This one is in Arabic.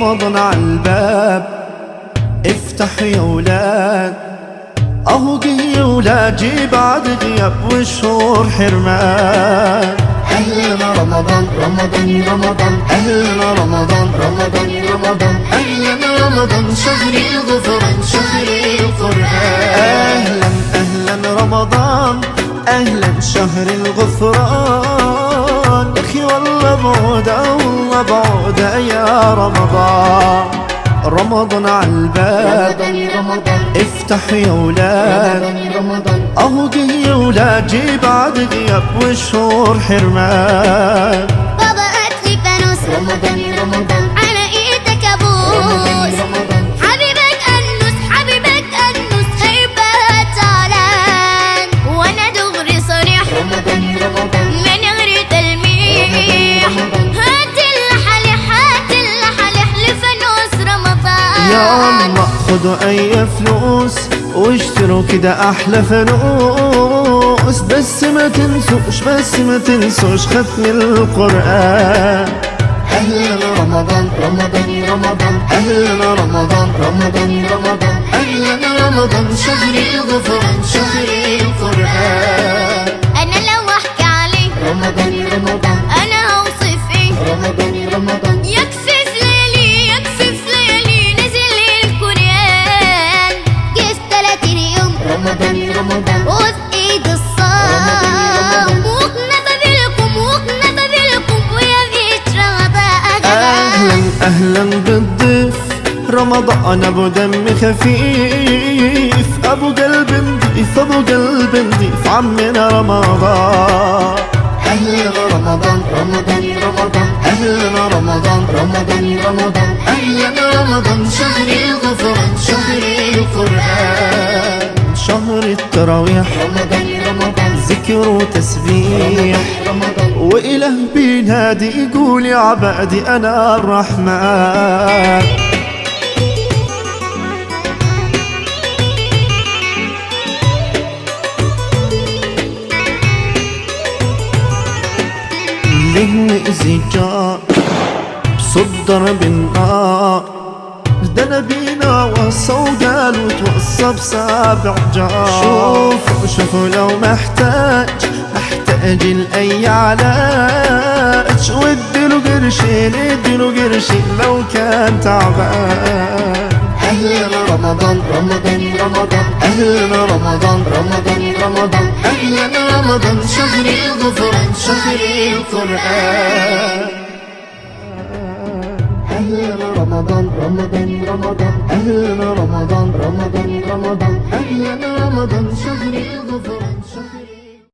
رمضان عالباب افتح يا ولاد، اهو جه يا ولاد جه بعد غياب وشهور حرمان. أهلا رمضان رمضان رمضان، أهلا رمضان رمضان رمضان، أهلا رمضان شهر الغفران شهر القرآن. أهلا أهلا رمضان أهلا شهر الغفران. أخي والله بعودة والله بعودة يا رمضان. رمضان عالباب رمضان افتح يا ولاد، رمضان اهو جه يا ولاد جه بعد غياب وشهور حرمان. بابا هاتلي فانوس رمضان على ايدك ابوس، حبيبك انس حبيبك انس هيبقى تعلان، وانا دغري صريح رمضان من غير تلميح. هات اللحلح لفانوس رمضان. يا الله خدوا اي فلوس واشتروا كده احلى فانوس، بس ما تنسوش ختم القرآن. أهلا رمضان رمضان أهلا رمضان رمضان، أهلا رمضان شهر الغفران شهر القرآن. انا لو احكي عليه رمضان انا هوصف ايه؟ رمضان يكفي في ليالي نزل القرآن. جه في 30 يوم رمضان وفي ايد الصام، وقنا بابلكم ويا بيت رمضان. أهلا بالضيف رمضان أبو دم خفيف، أبو قلب نضيف عمنا رمضان. أهلا رمضان أهلا رمضان أهلا رمضان شهر الغفران شهر القرآن. شهر التراويح رمضان ذكر وتسبيح، رمضان وإله بينادي يقول يا عبادي أنا الرحمن. ليه نأذي جار بصدر بالنار، ده نبينا وصى وقال وتوصى بسابع جار. شوفوا لو محتاج لأي علاج، واديله قرشين لو كان تعبان. أهلا رمضان أهلا رمضان أهلا رمضان شهر الغفران شهر القرآن. أهلا رمضان أهلا رمضان أهلا رمضان شهر الغفران شهر